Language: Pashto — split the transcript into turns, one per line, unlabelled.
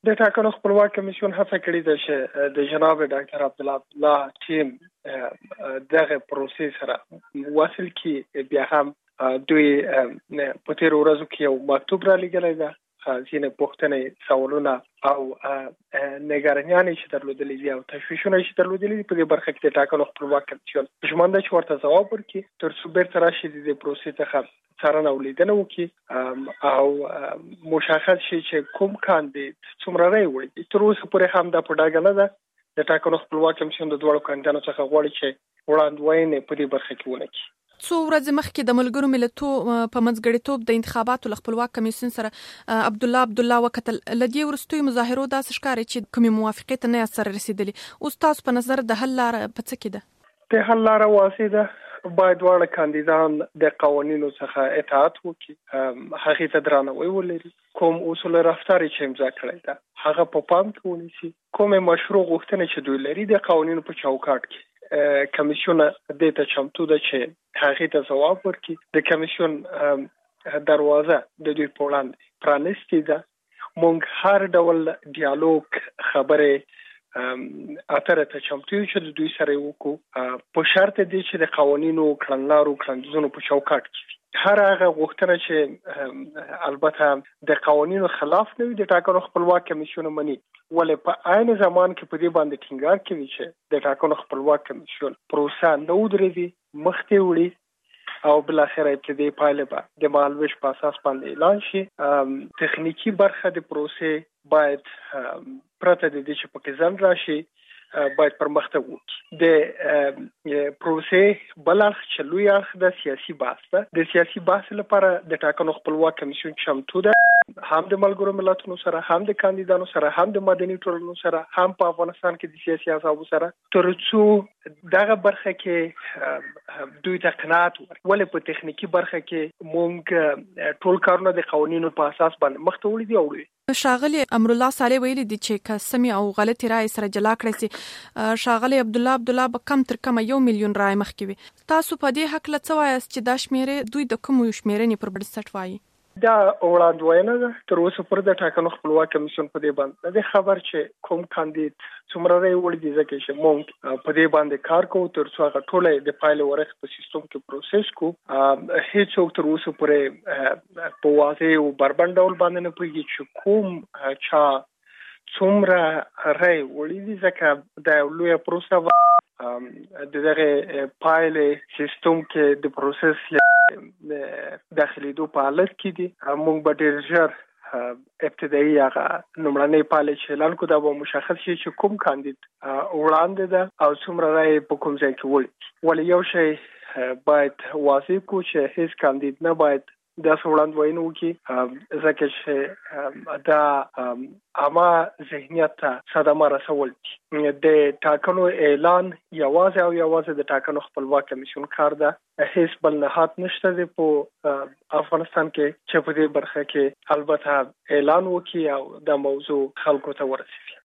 د ټاکنو خپلواک کمیسیون هڅه کړې ده چې د جناب ډاکټر عبدالله ټیم دغه پروسې سره واصل کی بیا هم دوی په تیر ورځو کې یو مکتوب را لېږلی ده ځینې پوښتنې سوالونه او نګرانیانې چې درلودلې دي او تشویشونه چې درلودلې دي په دې برخه کې د ټاکنو خپلواک کمیسیون ژمنه چې ورته ځواب ورکړي تر څو بیرته راشي د دې پروسې څخه څارنه او لیدنه وکړي او مشخص شي چې کوم کاندید څومره رای وړي. تر اوسه پورې هم دا په ډاګه نه ده د ټاکنو خپلواک کمیسیون د دواړو کاندیدانو څخه غواړي چې وړاندوینې په دې برخه کې ونه کړي.
څو ورځې مخکې د ملګرو ملتونو په منځګړیتوب د انتخاباتو له خپلواک کمیسیون سره عبدالله وکتل لدی ورستوي مظاهرو داسې ښکاري چې کومې موافقې ته نه سره رسیدلی. اوس تاسو په نظر د حل لاره په څه کې ده؟
د حل لاره واضح ده. باید دواړه کاندیدان د قوانینو څخه اطاعت وکړي، هغې ته درناوی ولري، کوم اصول رفتار چې امضا کړی ده هغه په پام کې ونیسي، کومې مشروع غوښتنې چې دوی لري د قوانینو په چوکاټ کې کمیسیون دې ته چمتو ده چې هغې ته ځواب ورکړي. د کمیسیون دروازه د دوی په وړاندې پرانستې ده. موږ هر ډول ډیالوګ خبرې اتره ته چمتو یو چې د دوی سره وکړو په شرط دی چې د قوانینو کړنلارو کړندیزونو په چوکاټ کې هر هغه غوښتنه چې البته د قوانینو خلاف نه وي د ټاکنو خپلواک کمیسیون مني، ولې په عین زمان کې په دې باندې ټینګار کوي چې د ټاکنو خپلواک کمیسیون پروسه نه ودرېږي، مخکې وړي او بلاخره ابتدایي پایله به د مهالویش په اساس باندې اعلان شي. تخنیکی برخه د پروسې باید پرته د دې چې پکې ځنډ راشي باید پرمختګ وکړي. د پروسې بل اړخ چې لوی اړخ د سیاسي بحث ده. د سیاسي بحث لپاره د ټاکنو خپلواک کمیسیون چمتو ده، هم د ملګرو ملتونو سره، هم د کاندیدانو سره، هم د مدني ټولنو سره، هم په افغانستان کې د سیاسي احزابو سره، تر څو دغه برخه کې دوی ته قناعت ورکړي. ولې په تخنیکی برخه کې مونږ ټول کارونه د قوانینو په اساس باندې مخته وړي دي او وړي.
شاغلی امرالله صالح ویلي دي چې کسمي او غلطي رائے سره جلا کړی سي. شاغلی عبدالله به کم تر کمه 1 میلیون رائے مخکې وي. تاسو په دې حق له څه وایاست چې دا شمیرې دوی د کوم شمیرنې پر بنسټ وایي؟
دا وړاندوینه ده. تر اوسه پورې د ټاکنو خپلواک کمیسیون په دې باندې د خبر چې کوم کاندید څومره رای وړي دي، ځکه چې موږ په دې باندې کار کوو تر څو هغه ټوله د پایلې ورق په سیستم کې پروسس کوو. هیڅوک تر اوسه پورې په واضح او بربند ډول باندې نه پوهیږي چې کوم چا څومره رای وړي دي، ځکه دا یو لویه پروسه دغه پایلې سیستم کې د پروسس داخليدو په حالت کې دي. موږ به ډېر ژر ابتدایي هغه لومړنۍ پایلې چې اعلان کړو دا به مشخص شي چې کوم کاندید وړاندې ده او څومره رای په کوم ځای کې وړي. ولې یو شی باید واضح کړو چې هیڅ کاندید نه باید داسې وړاندوینه وکړي ځکه چې دا عامه ذهنیت ته صدمه رسول دي. د ټاکنو اعلان یوازې د ټاکنو خپلواک کمیسیون کار ده. هیڅ بل نهاد نشته دی په افغانستان کې چې په دې برخه کې البته اعلان وکړي او دا موضوع خلکو ته ورسوي.